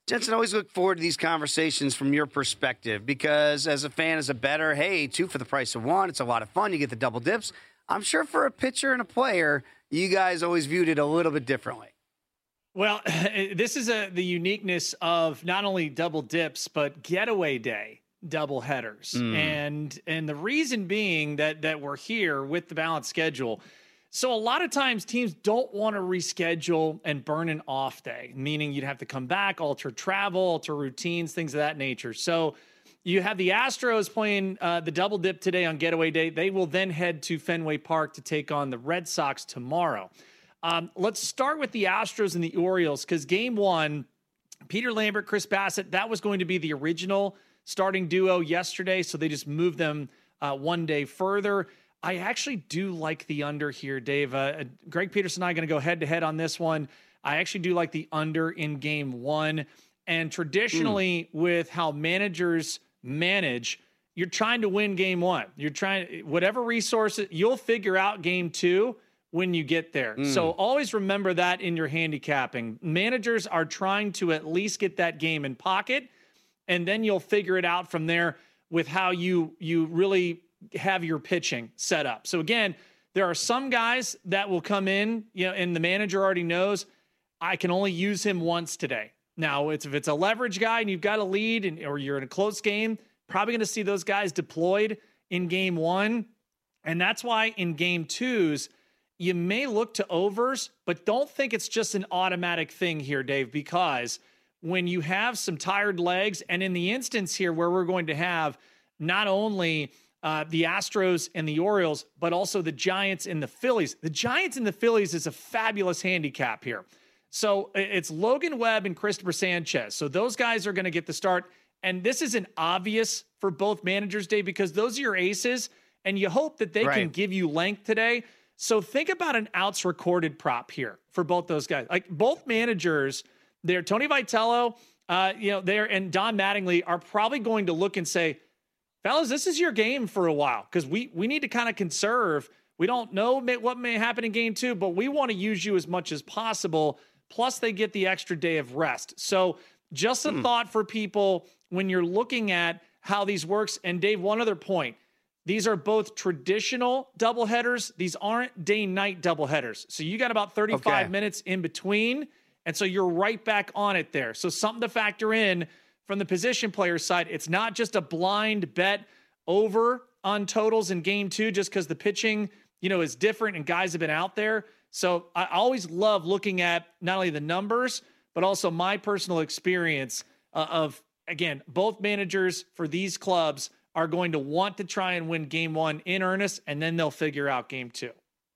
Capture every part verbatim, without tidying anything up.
Jensen, I always look forward to these conversations from your perspective because as a fan, as a bettor, hey, two for the price of one. It's a lot of fun. You get the double dips. I'm sure for a pitcher and a player, you guys always viewed it a little bit differently. Well, this is a, the uniqueness of not only double dips, but getaway day double headers. Mm. And and the reason being that that we're here with the balanced schedule. So a lot of times teams don't want to reschedule and burn an off day, meaning you'd have to come back, alter travel, alter routines, things of that nature. So you have the Astros playing uh, the double dip today on getaway day. They will then head to Fenway Park to take on the Red Sox tomorrow. Um, let's start with the Astros and the Orioles because game one, Peter Lambert, Chris Bassett, that was going to be the original starting duo yesterday. So they just moved them uh, one day further. I actually do like the under here, Dave. Uh, Greg Peterson and I are going to go head to head on this one. I actually do like the under in game one. And traditionally mm. with how managers manage, you're trying to win game one. You're trying, whatever resources, you'll figure out game two when you get there. Mm. So always remember that in your handicapping. Managers are trying to at least get that game in pocket, and then you'll figure it out from there with how you you really have your pitching set up. So again, there are some guys that will come in, you know, and the manager already knows I can only use him once today. Now, it's if it's a leverage guy and you've got a lead and or you're in a close game, probably going to see those guys deployed in game one. And that's why in game twos, you may look to overs, but don't think it's just an automatic thing here, Dave, because when you have some tired legs, and in the instance here where we're going to have not only uh, the Astros and the Orioles, but also the Giants and the Phillies. The Giants and the Phillies is a fabulous handicap here. So it's Logan Webb and Christopher Sanchez. So those guys are going to get the start. And this isn't obvious for both managers, Dave, because those are your aces, and you hope that they right. can give you length today. So think about an outs recorded prop here for both those guys. Like both managers, they're Tony Vitello, uh, you know, they're and Don Mattingly are probably going to look and say, fellas, this is your game for a while because we we need to kind of conserve. We don't know may, what may happen in game two, but we want to use you as much as possible. Plus, they get the extra day of rest. So just a mm. thought for people when you're looking at how these works. And Dave, one other point. These are both traditional doubleheaders. These aren't day-night doubleheaders. So you got about thirty-five okay. minutes in between, and so you're right back on it there. So something to factor in from the position player side. It's not just a blind bet over on totals in game two just because the pitching, you know, is different and guys have been out there. So I always love looking at not only the numbers, but also my personal experience uh, of, again, both managers for these clubs are going to want to try and win game one in earnest, and then they'll figure out game two.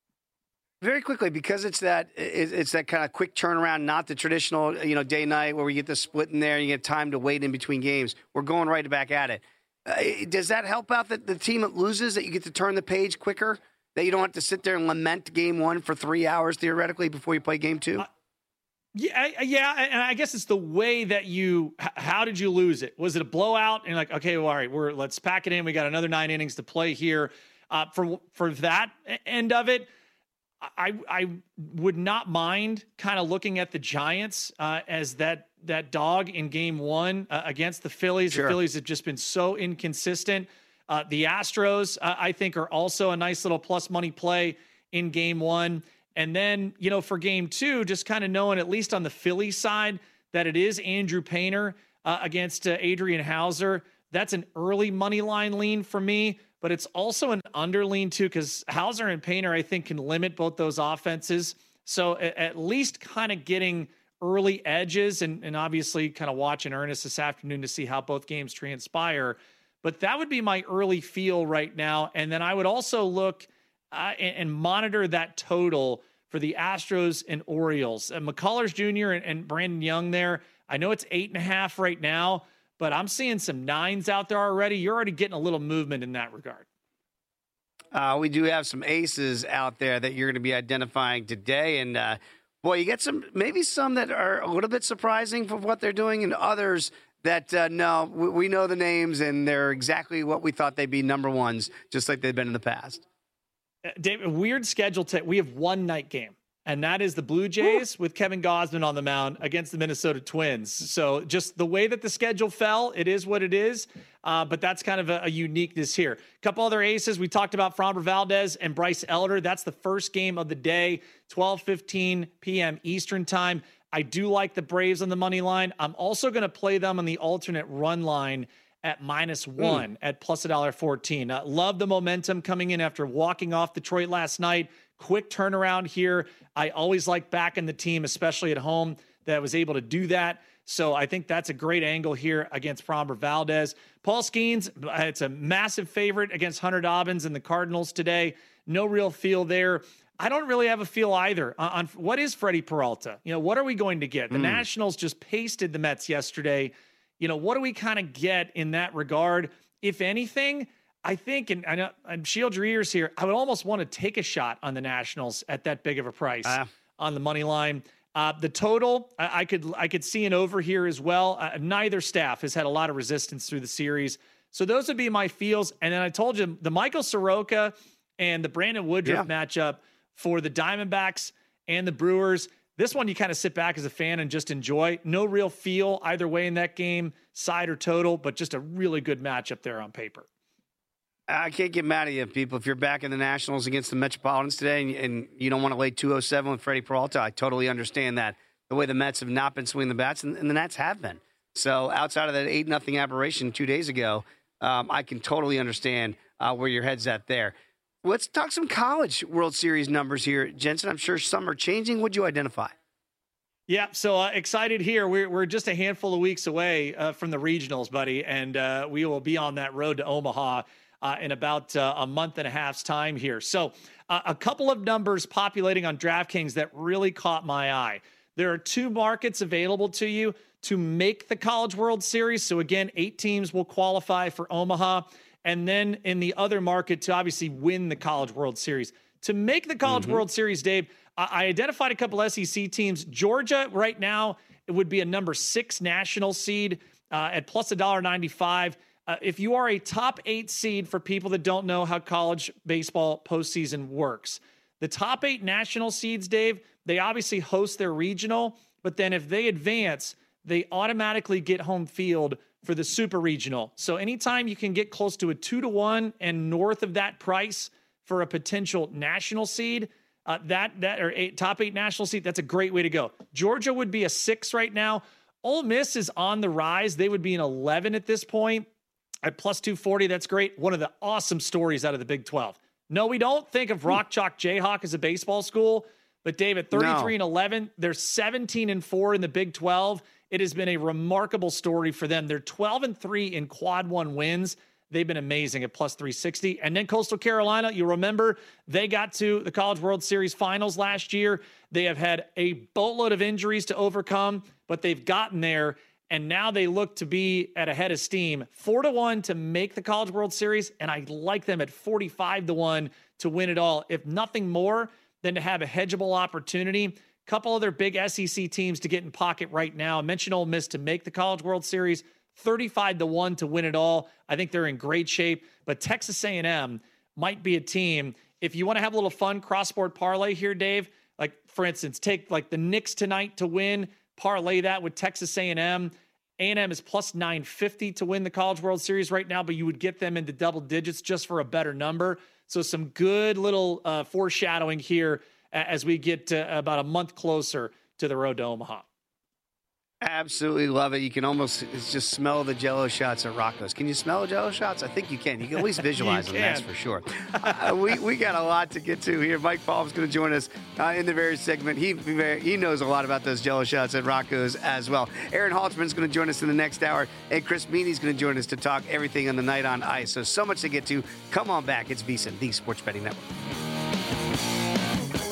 Very quickly, because it's that it's that kind of quick turnaround, not the traditional, you know, day night where we get the split in there, and you get time to wait in between games. We're going right back at it. Uh, does that help out that the team that loses, that you get to turn the page quicker, that you don't have to sit there and lament game one for three hours theoretically before you play game two? Uh, Yeah, yeah, and I guess it's the way that you. How did you lose it? Was it a blowout? And like, okay, well, all right, we're let's pack it in. We got another nine innings to play here. Uh, for for that end of it, I I would not mind kind of looking at the Giants uh, as that that dog in game one uh, against the Phillies. Sure. The Phillies have just been so inconsistent. Uh, the Astros, uh, I think, are also a nice little plus money play in game one. And then, you know, for game two, just kind of knowing, at least on the Philly side, that it is Andrew Painter uh, against uh, Adrian Hauser. That's an early money line lean for me, but it's also an under lean too, because Hauser and Painter, I think, can limit both those offenses. So at, at least kind of getting early edges and, and obviously kind of watch in earnest this afternoon to see how both games transpire. But that would be my early feel right now. And then I would also look Uh, and, and monitor that total for the Astros and Orioles. Uh, McCullers Junior and, and Brandon Young there. I know it's eight and a half right now, but I'm seeing some nines out there already. You're already getting a little movement in that regard. Uh, we do have some aces out there that you're going to be identifying today. And, uh, boy, you get some, maybe some that are a little bit surprising for what they're doing, and others that, uh, no, we, we know the names and they're exactly what we thought they'd be, number ones, just like they've been in the past. David, weird schedule. T- we have one night game. and that is the Blue Jays with Kevin Gausman on the mound against the Minnesota Twins. So just the way that the schedule fell, it is what it is. Uh, but that's kind of a, a uniqueness here. A couple other aces. We talked about Framber Valdez and Bryce Elder. That's the first game of the day, twelve fifteen p.m. Eastern time. I do like the Braves on the money line. I'm also going to play them on the alternate run line at minus one mm. at plus a dollar fourteen. Uh, love the momentum coming in after walking off Detroit last night. Quick turnaround here. I always like backing the team, especially at home, that was able to do that. So I think that's a great angle here against Framber Valdez. Paul Skeens, it's a massive favorite against Hunter Dobbins and the Cardinals today. No real feel there. I don't really have a feel either on, on what is Freddie Peralta. You know, what are we going to get? The mm. Nationals just pasted the Mets yesterday. You know, what do we kind of get in that regard? If anything, I think, and I know I'm shield your ears here, I would almost want to take a shot on the Nationals at that big of a price uh. on the money line. Uh, the total, I, I could I could see an over here as well. Uh, neither staff has had a lot of resistance through the series. So those would be my feels. And then I told you the Michael Soroka and the Brandon Woodruff yeah. matchup for the Diamondbacks and the Brewers. This one you kind of sit back as a fan and just enjoy. No real feel either way in that game, side or total, but just a really good matchup there on paper. I can't get mad at you, people. If you're back in the Nationals against the Metropolitans today and, and you don't want to lay two oh seven with Freddie Peralta, I totally understand that. The way the Mets have not been swinging the bats, and, and the Nats have been. So outside of that eight nothing aberration two days ago, um, I can totally understand uh, where your head's at there. Let's talk some college World Series numbers here, Jensen. I'm sure some are changing. What'd you identify? Yeah, so uh, excited here. We're we're just a handful of weeks away uh, from the regionals, buddy, and uh, we will be on that road to Omaha Uh, in about uh, a month and a half's time here. So uh, a couple of numbers populating on DraftKings that really caught my eye. There are two markets available to you to make the College World Series. So again, eight teams will qualify for Omaha. And then in the other market to obviously win the College World Series. To make the College mm-hmm. World Series, Dave, I-, I identified a couple S E C teams. Georgia right now, it would be a number six national seed uh, at plus one dollar ninety-five. Uh, if you are a top eight seed, for people that don't know how college baseball postseason works, the top eight national seeds, Dave, they obviously host their regional, but then if they advance, they automatically get home field for the super regional. So anytime you can get close to a two to one and north of that price for a potential national seed, uh, that, that or eight, top eight national seed, that's a great way to go. Georgia would be a six right now. Ole Miss is on the rise. They would be an eleven at this point. At plus two forty, that's great. One of the awesome stories out of the Big twelve. No, we don't think of Rock Chalk Jayhawk as a baseball school, but Dave, at thirty-three no. and eleven, they're seventeen and four in the Big twelve. It has been a remarkable story for them. They're twelve and three in quad one wins. They've been amazing at plus three sixty. And then Coastal Carolina, you remember, they got to the College World Series finals last year. They have had a boatload of injuries to overcome, but they've gotten there. And now they look to be at a head of steam, four to one to make the College World Series. And I like them at forty-five to one to win it all. If nothing more than to have a hedgeable opportunity. A couple other big S E C teams to get in pocket right now. I mentioned Ole Miss to make the College World Series, thirty-five to one to win it all. I think they're in great shape, but Texas A and M might be a team. If you want to have a little fun cross-sport parlay here, Dave, like for instance, take like the Knicks tonight to win, parlay that with Texas A and M. A and M is plus nine fifty to win the College World Series right now, but you would get them into double digits just for a better number. So some good little uh, foreshadowing here as we get uh, about a month closer to the road to Omaha. Absolutely love it. You can almost just smell the Jell-O shots at Rocco's. Can you smell the Jell-O shots? I think you can. You can at least visualize them, that's for sure. Uh, we, we got a lot to get to here. Mike Palm's going to join us uh, in the very segment. He he knows a lot about those Jell-O shots at Rocco's as well. Aaron Halterman's going to join us in the next hour, and Chris Meany's going to join us to talk everything on the night on ice. So, so much to get to. Come on back. It's VSiN, the Sports Betting Network.